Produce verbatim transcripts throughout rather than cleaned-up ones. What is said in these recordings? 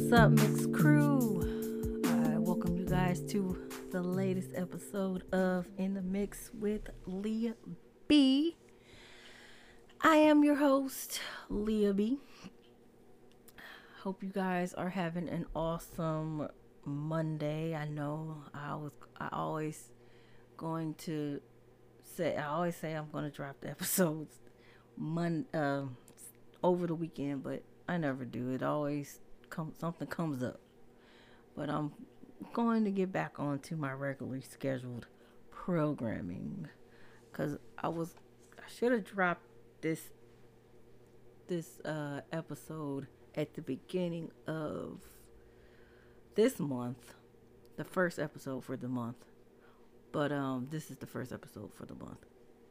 What's up, Mix Crew? I welcome you guys to the latest episode of In the Mix with Leah B. I am your host, Leah B. Hope you guys are having an awesome Monday. I know I was I always going to say I always say I'm going to drop the episodes mon uh, over the weekend, but I never do. It always come something comes up. But I'm going to get back onto my regularly scheduled programming because I was I should have dropped this this uh, episode at the beginning of this month, the first episode for the month. But um, this is the first episode for the month.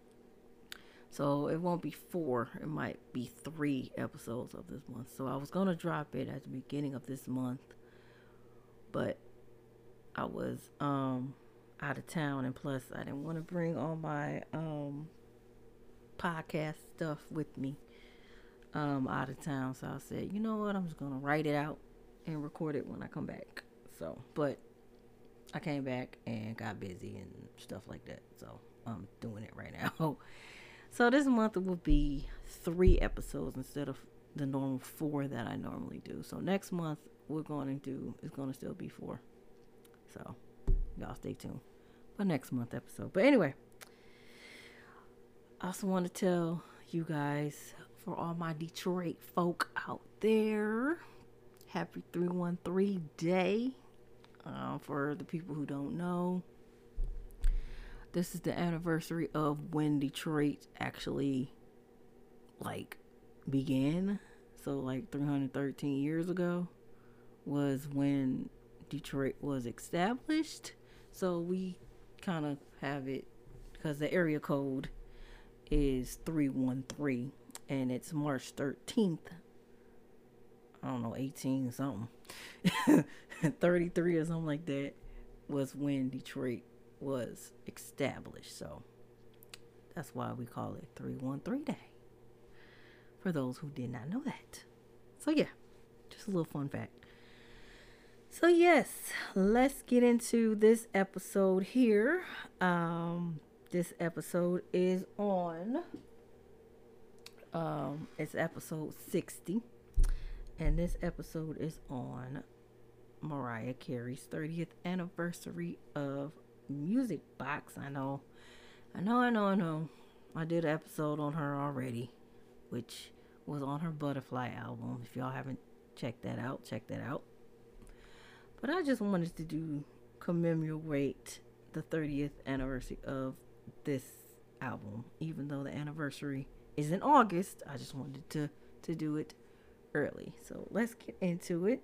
So it won't be four. It might be three episodes of this month. So I was going to drop it at the beginning of this month. But I was um, out of town. And plus, I didn't want to bring all my um, podcast stuff with me um, out of town. So I said, you know what? I'm just going to write it out and record it when I come back. So, but I came back and got busy and stuff like that. So I'm doing it right now. So this month it will be three episodes instead of the normal four that I normally do. So next month we're going to do, it's going to still be four. So y'all stay tuned for next month episode. But anyway, I also want to tell you guys, for all my Detroit folk out there, happy three one three day. Uh, for the people who don't know, this is the anniversary of when Detroit actually, like, began. So, like, three hundred thirteen years ago was when Detroit was established. So, we kind of have it, because the area code is three one three, and it's March thirteenth. I don't know, eighteen something. thirty-three or something like that was when Detroit was established. So that's why we call it three one three Day, for those who did not know that. So yeah, just a little fun fact. So yes, let's get into this episode here. Um, this episode is on, um, it's episode sixty. And this episode is on Mariah Carey's thirtieth anniversary of Music Box. I know, I know, I know, I know. I did an episode on her already, which was on her Butterfly album. If y'all haven't checked that out, check that out. But I just wanted to do commemorate the thirtieth anniversary of this album. Even though the anniversary is in August, I just wanted to, to do it early. So let's get into it.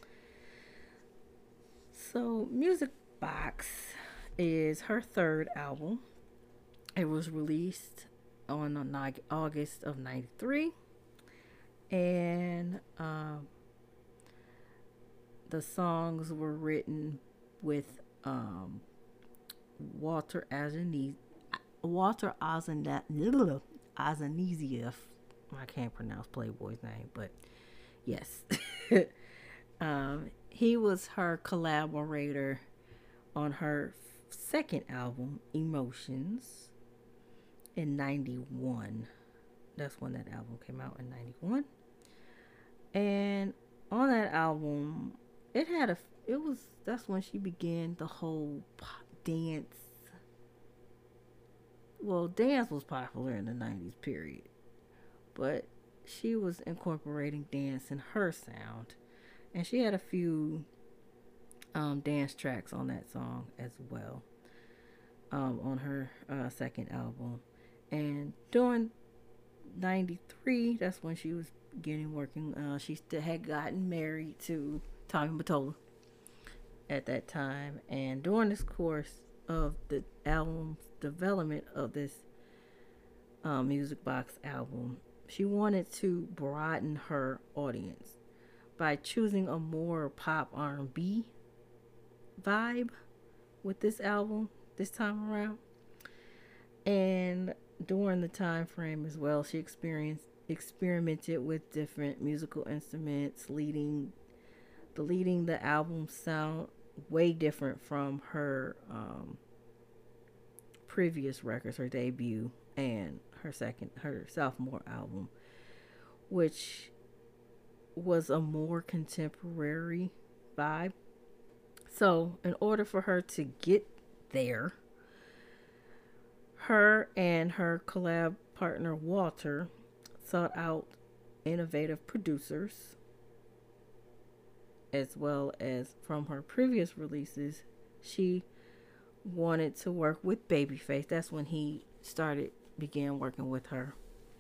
So Music Box is her third album. It was released on August of ninety-three, and um, the songs were written with um, Walter Azanezi, Walter Azanezi, Azanezieff. I can't pronounce Playboy's name, but yes. um, he was her collaborator on her second album, Emotions, in ninety-one. That's when that album came out, in ninety-one. And on that album, it had a, it was, that's when she began the whole dance. Well, dance was popular in the nineties, period. But she was incorporating dance in her sound. And she had a few um, dance tracks on that song as well. Um, on her uh, second album. And during ninety-three, that's when she was getting working. Uh, she still had gotten married to Tommy Mottola at that time. And during this course of the album's development of this uh, Music Box album, she wanted to broaden her audience by choosing a more pop R and B vibe with this album this time around. And during the time frame as well, she experienced experimented with different musical instruments, leading deleting the album sound way different from her um, previous records, her debut and her second, her sophomore album, which was a more contemporary vibe. So, in order for her to get there, her and her collab partner Walter sought out innovative producers, as well as from her previous releases, she wanted to work with Babyface. That's when he started, began working with her.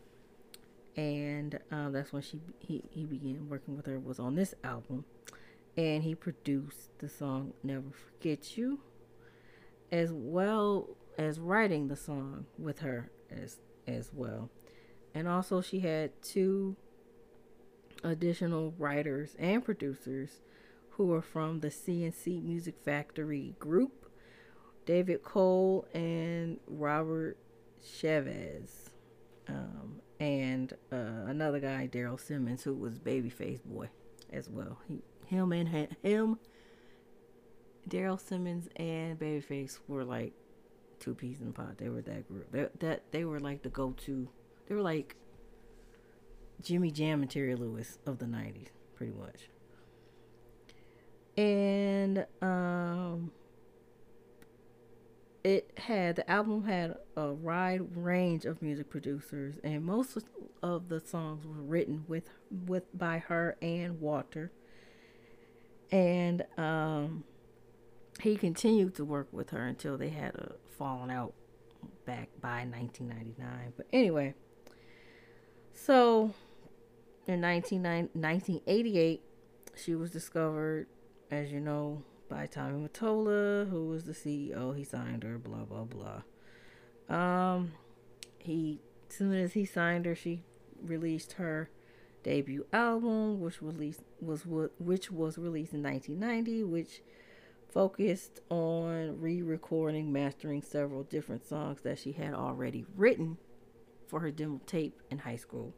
And um, that's when she he, he began working with her, was on this album. And he produced the song Never Forget You, as well as writing the song with her as as well. And also she had two additional writers and producers who were from the C N C Music Factory group, David Cole and Robert Chavez, um, and uh, another guy, Daryl Simmons, who was Babyface Boy as well. He, him and him, Daryl Simmons and Babyface were like two peas in a pod. They were that group. They, that they were like the go-to. They were like Jimmy Jam and Terry Lewis of the nineties, pretty much. And um, it had the album had a wide range of music producers, and most of the songs were written with with by her and Walter. And um, he continued to work with her until they had a falling out back by nineteen ninety-nine. But anyway, so in nineteen eighty-eight, she was discovered, as you know, by Tommy Mottola, who was the C E O. He signed her, blah, blah, blah. Um, he, as soon as he signed her, she released her debut album, which released was which was released in nineteen ninety, which focused on re-recording, mastering several different songs that she had already written for her demo tape in high school.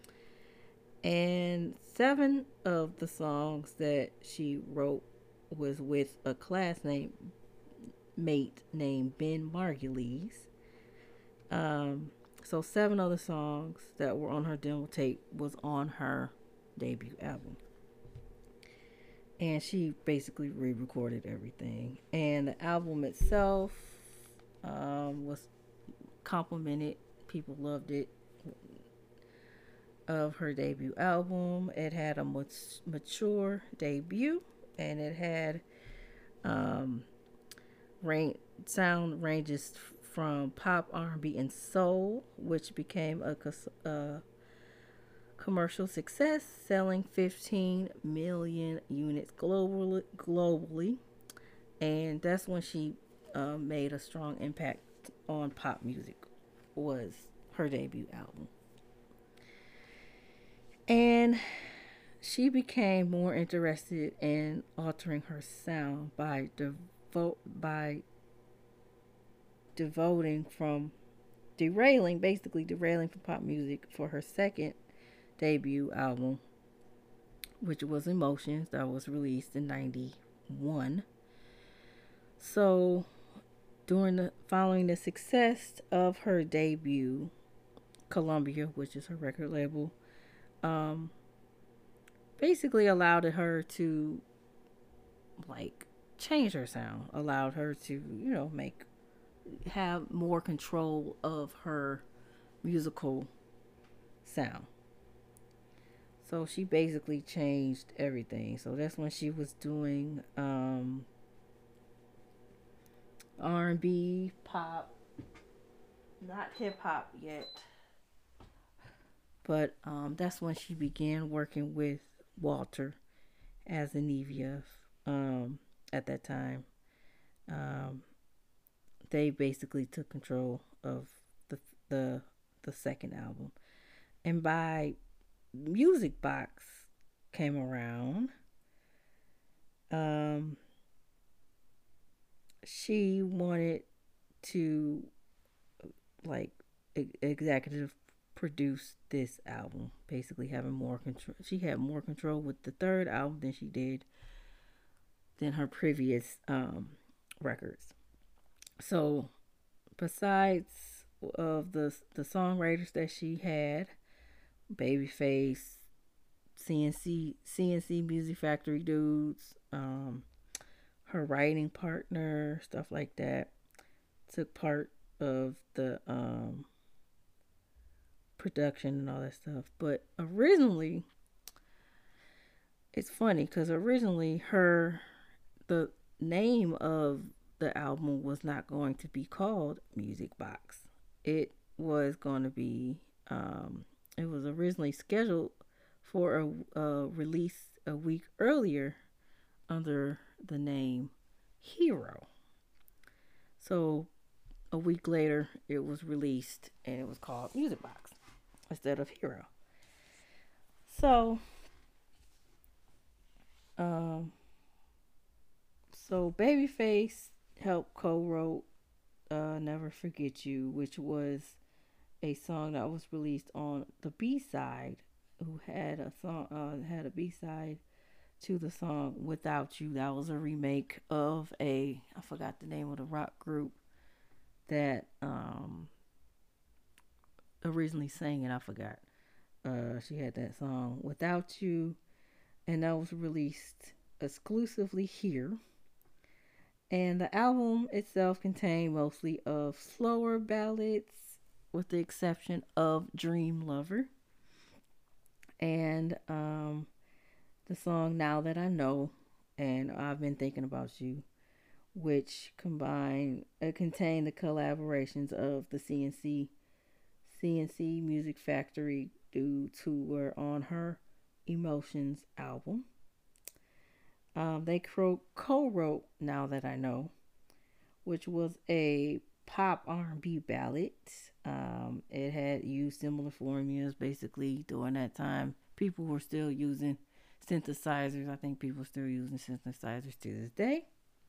And seven of the songs that she wrote was with a classmate mate named Ben Margulies. Um, so seven of the songs that were on her demo tape was on her debut album. And she basically re-recorded everything. And the album itself um, was complimented. People loved it. Of her debut album, it had a mature debut, and it had um, range, sound ranges from pop, R and B, and soul, which became a, a commercial success, selling fifteen million units globally. globally. And that's when she uh, made a strong impact on pop music, was her debut album. And she became more interested in altering her sound by devote by devoting from derailing, basically derailing from pop music for her second debut album, which was Emotions, that was released in ninety-one. So, during the following the success of her debut, Columbia, which is her record label, um, basically allowed her to like change her sound, allowed her to, you know, make have more control of her musical sound. So she basically changed everything. So that's when she was doing um, R and B, pop, not hip hop yet. But um, that's when she began working with Walter as Anivia um, at that time. Um, they basically took control of the the the second album. And by Music Box came around, um, she wanted to like executive produced this album, basically having more control. She had more control with the third album than she did than her previous um, records. So, besides of the the songwriters that she had, Babyface, C N C C N C Music Factory dudes, um, her writing partner, stuff like that, took part of the um, production and all that stuff. But originally, it's funny because originally her the name of the album was not going to be called Music Box. It was going to be um, it was originally scheduled for a, a release a week earlier under the name Hero. So a week later, it was released and it was called Music Box instead of Hero. So, um, so Babyface helped co-wrote uh, "Never Forget You," which was a song that was released on the B side. Who had a song? Uh, had a B side to the song "Without You." That was a remake of a I forgot the name of the rock group that um originally sang it. I forgot. Uh, she had that song "Without You," and that was released exclusively here. And the album itself contained mostly of slower ballads, with the exception of "Dream Lover," and um, the song "Now That I Know," and "I've Been Thinking About You," which combined uh, contained the collaborations of the C N C C N C Music Factory dudes who were on her Emotions album. Um, they co-wrote "Now That I Know," which was a pop R and B ballad. Um, it had used similar formulas basically during that time. People were still using synthesizers. I think people are still using synthesizers to this day.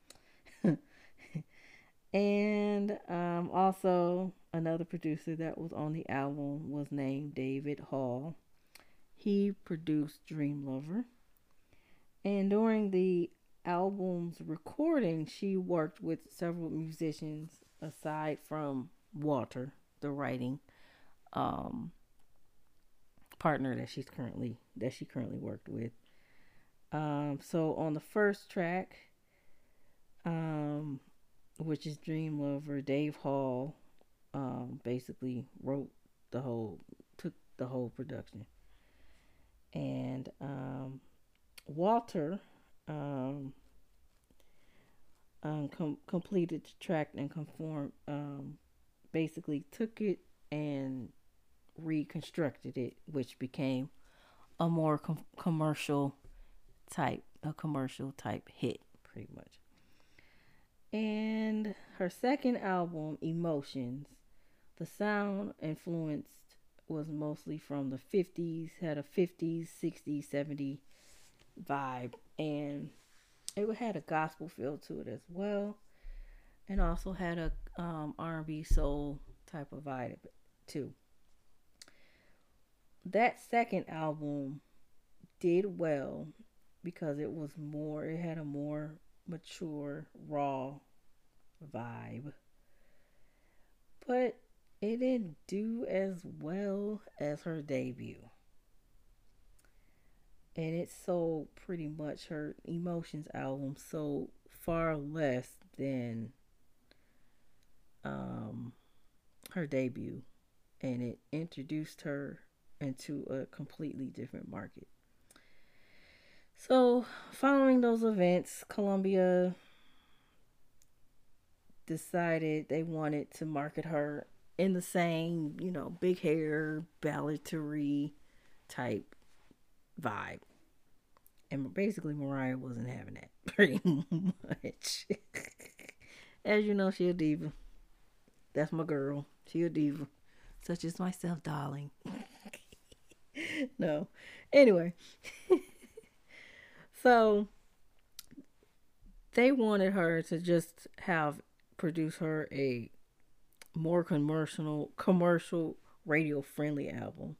And um, also another producer that was on the album was named David Hall. He produced "Dream Lover." And during the album's recording, she worked with several musicians aside from Walter, the writing um, partner that she's currently that she currently worked with. Um, so on the first track, um, which is "Dream Lover," Dave Hall um, basically wrote the whole, took the whole production, and um, Walter um, um, com- completed the track and conformed, um, basically took it and reconstructed it, which became a more com- commercial type, a commercial type hit, pretty much. And her second album, Emotions, the sound influenced was mostly from the fifties, had a fifties, sixties, seventies vibe, and it had a gospel feel to it as well, and also had a um, R and B soul type of vibe too. That second album did well because it was more, it had a more mature, raw vibe, but it didn't do as well as her debut. And it sold pretty much, her Emotions album sold far less than um, her debut, and it introduced her into a completely different market. So, following those events, Columbia decided they wanted to market her in the same, you know, big hair, balladry type vibe. And basically, Mariah wasn't having that pretty much. As you know, she a diva. That's my girl. She a diva. Such as myself, darling. No. Anyway. So, they wanted her to just have, produce her a more commercial, commercial radio friendly album.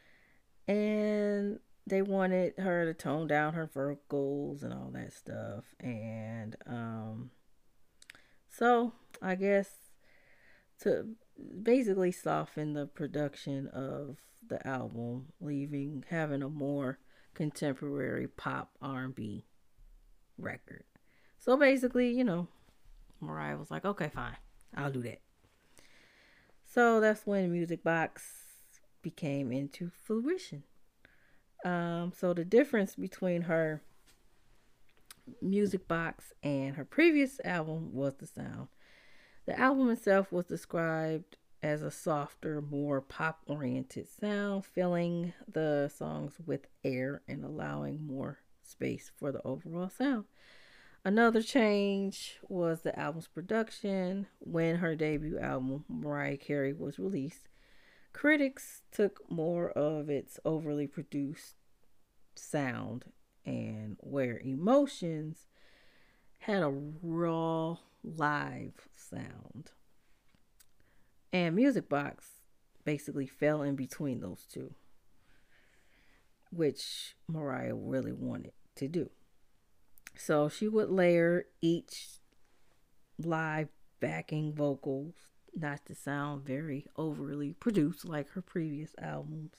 And they wanted her to tone down her vocals and all that stuff. And um, so I guess to basically soften the production of the album, leaving having a more contemporary pop R and B record. So basically, you know, Mariah was like, okay, fine, I'll do that. So that's when Music Box became into fruition. Um, so the difference between her Music Box and her previous album was the sound. The album itself was described as a softer, more pop oriented sound, filling the songs with air and allowing more space for the overall sound. Another change was the album's production. When her debut album, Mariah Carey, was released, critics took more of its overly produced sound and where Emotions had a raw live sound. And Music Box basically fell in between those two, which Mariah really wanted to do. So she would layer each live backing vocals, not to sound very overly produced like her previous albums,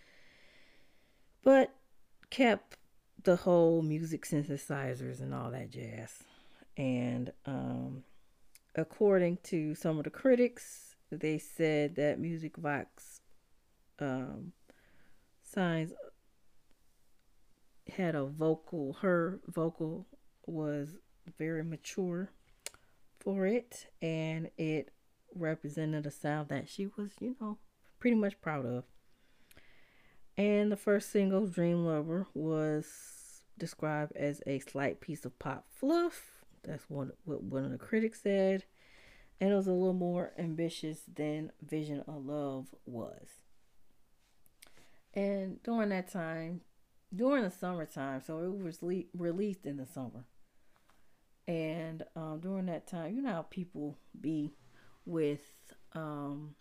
but kept the whole music synthesizers and all that jazz. And um, according to some of the critics, they said that Music Box um, signs had a vocal, her vocal was very mature for it, and it represented a sound that she was, you know, pretty much proud of. And the first single, Dream Lover, was described as a slight piece of pop fluff. That's what, what one of the critics said. And it was a little more ambitious than Vision of Love was. And during that time, during the summertime, so it was le- released in the summer. And um, during that time, you know how people be with um,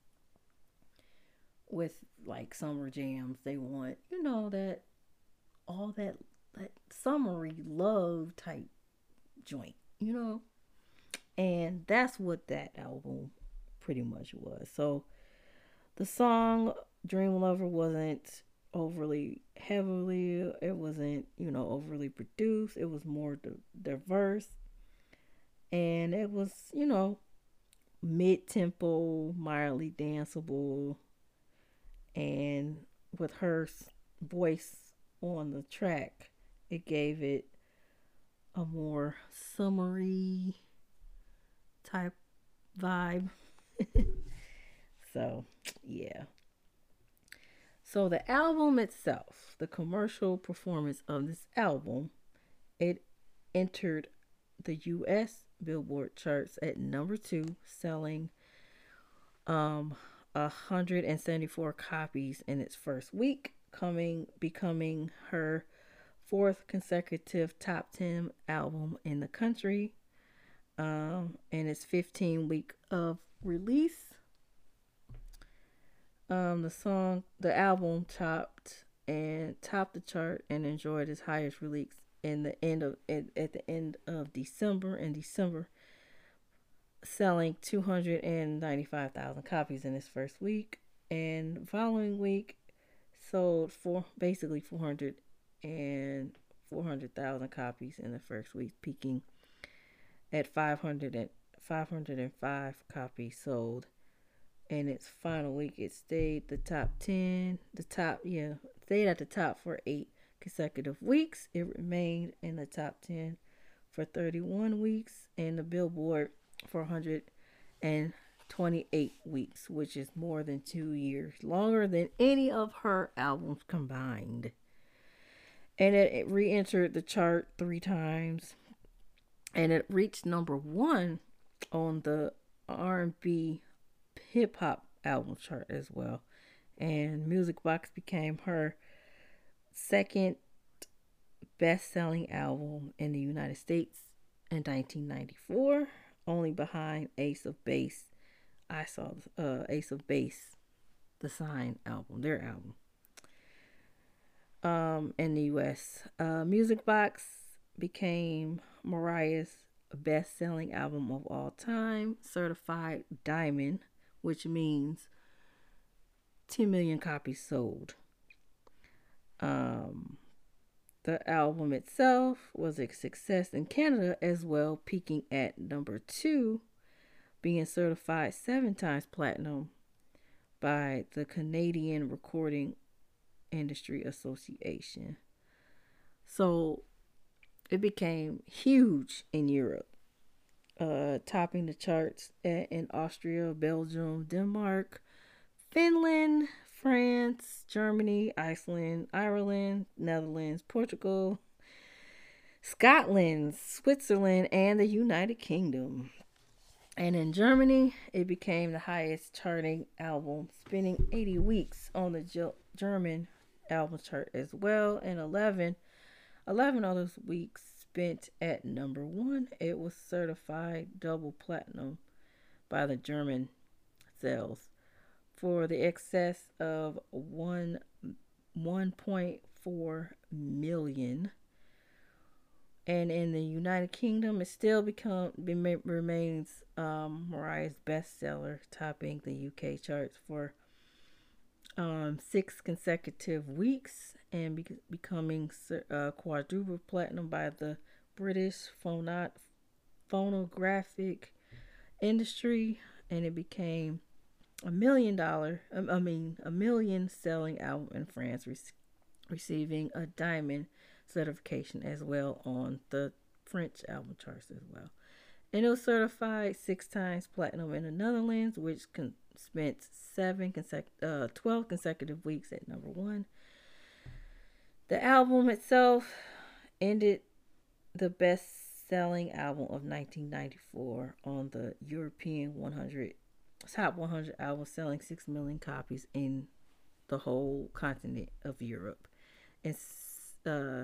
with like summer jams. They want, you know, that all that that summery love type joint, you know. And that's what that album pretty much was. So the song Dream Lover wasn't overly heavily, it wasn't, you know, overly produced. It was more di- diverse. And it was, you know, mid-tempo, mildly danceable. And with her voice on the track, it gave it a more summery type vibe. So, yeah. So the album itself, the commercial performance of this album, it entered the U S Billboard charts at number two, selling um one hundred seventy-four copies in its first week, coming becoming her fourth consecutive top ten album in the country. Um, in its fifteen week of release, um, the song, the album topped and topped the chart and enjoyed its highest release in the end of at, at the end of December. In December, selling two hundred ninety-five thousand copies in its first week, and following week sold for basically four hundred and four hundred thousand copies in the first week, peaking at five hundred and five hundred five copies sold. In its final week, it stayed the top ten, the top, yeah, stayed at the top for eight consecutive weeks. It remained in the top ten for thirty-one weeks, and the Billboard for one hundred twenty-eight weeks, which is more than two years, longer than any of her albums combined. And it, it re-entered the chart three times, and it reached number one on the R and B hip hop album chart as well. And Music Box became her second best selling album in the United States in nineteen ninety-four, only behind Ace of Base. I saw uh, Ace of Base the Sign album, their album. Um, in the U S, uh, Music Box became Mariah's best-selling album of all time, certified diamond, which means ten million copies sold. Um, the album itself was a success in Canada as well, peaking at number two, being certified seven times platinum by the Canadian Recording Industry Association. So it became huge in Europe, uh, topping the charts at, in Austria, Belgium, Denmark, Finland, France, Germany, Iceland, Ireland, Netherlands, Portugal, Scotland, Switzerland, and the United Kingdom. And in Germany, it became the highest charting album, spending eighty weeks on the German album chart as well, and eleven, eleven of those weeks spent at number one. It was certified double platinum by the German sales for the excess of one one point four million. And in the United Kingdom, it still become remains um, Mariah's bestseller, topping the U K charts for um, six consecutive weeks and be- becoming uh, quadruple platinum by the British phonot- phonographic industry, and it became a million dollar, I mean, a million selling album in France, re- receiving a diamond certification as well on the French album charts as well. And it was certified six times platinum in the Netherlands, which con- spent seven consec- uh, twelve consecutive weeks at number one. The album itself ended the best-selling album of nineteen ninety-four on the European one hundred top one hundred albums, selling six million copies in the whole continent of Europe. And uh,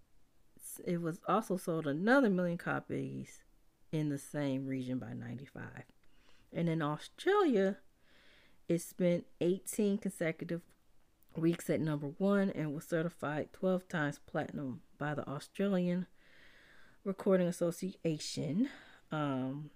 it was also sold another million copies in the same region by ninety-five. And in Australia, it spent eighteen consecutive weeks at number one and was certified twelve times platinum by the Australian Recording Association, um,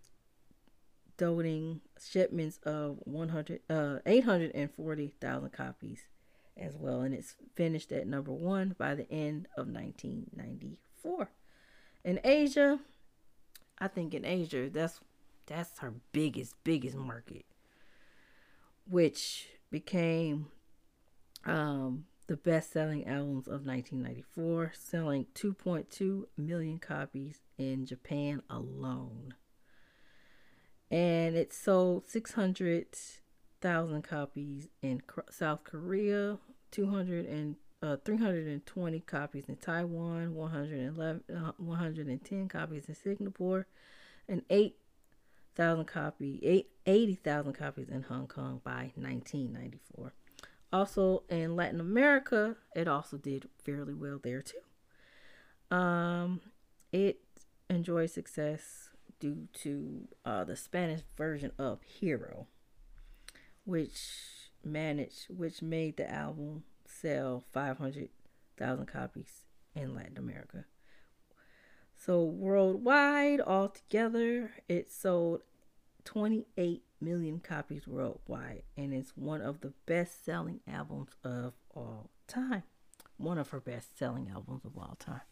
doting shipments of one hundred, uh, eight hundred forty thousand copies as well, and it's finished at number one by the end of nineteen ninety-four. In Asia, I think in Asia, that's that's her biggest, biggest market, which became um, the best-selling albums of nineteen ninety-four, selling two point two million copies in Japan alone. And it sold six hundred thousand copies in South Korea, two hundred and uh, three hundred twenty copies in Taiwan, one hundred eleven, uh, one hundred ten copies in Singapore, and eight thousand copy, eight, eighty thousand copies in Hong Kong by nineteen ninety-four. Also in Latin America, it also did fairly well there too. Um, it enjoyed success due to uh, the Spanish version of Hero, which managed, which made the album sell five hundred thousand copies in Latin America. So worldwide, altogether, it sold twenty-eight million copies worldwide, and it's one of the best-selling albums of all time. One of her best-selling albums of all time.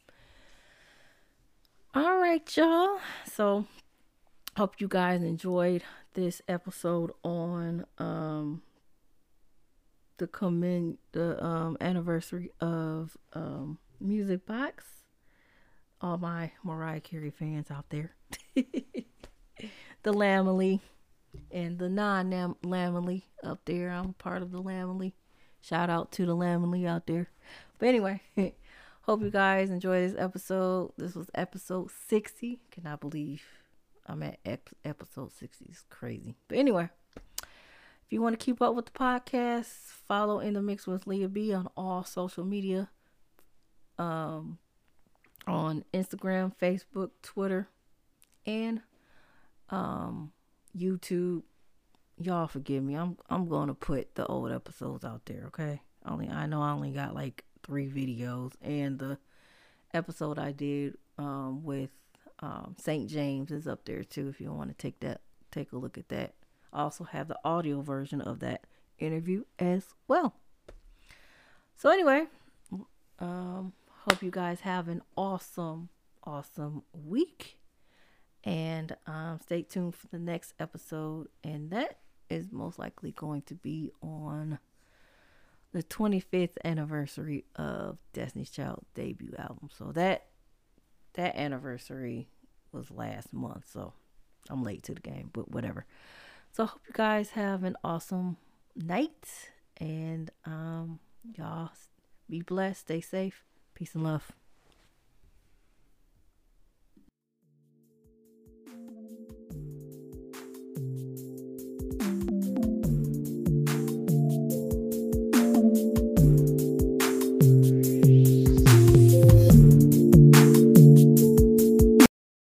All right, y'all. So, hope you guys enjoyed this episode on um the coming the um anniversary of um Music Box. All my Mariah Carey fans out there. The Lamely and the non-Lamely up there. I'm part of the Lamely. Shout out to the Lamely out there. But anyway, hope you guys enjoy this episode. This was episode sixty. Cannot believe I'm at episode sixty. It's crazy. But anyway, if you want to keep up with the podcast, follow In the Mix with Leah B on all social media. Um, on Instagram, Facebook, Twitter, and um, YouTube. y'all forgive me. I'm I'm gonna put the old episodes out there, okay? Only I know I only got like three videos, and the episode I did um, with um, Saint James is up there too. If you want to take that, take a look at that. I also have the audio version of that interview as well. So anyway, um, hope you guys have an awesome, awesome week, and um, stay tuned for the next episode, and that is most likely going to be on the twenty-fifth anniversary of Destiny's Child debut album. So that that anniversary was last month, so I'm late to the game, but whatever. So I hope you guys have an awesome night, and um y'all be blessed, stay safe, peace and love.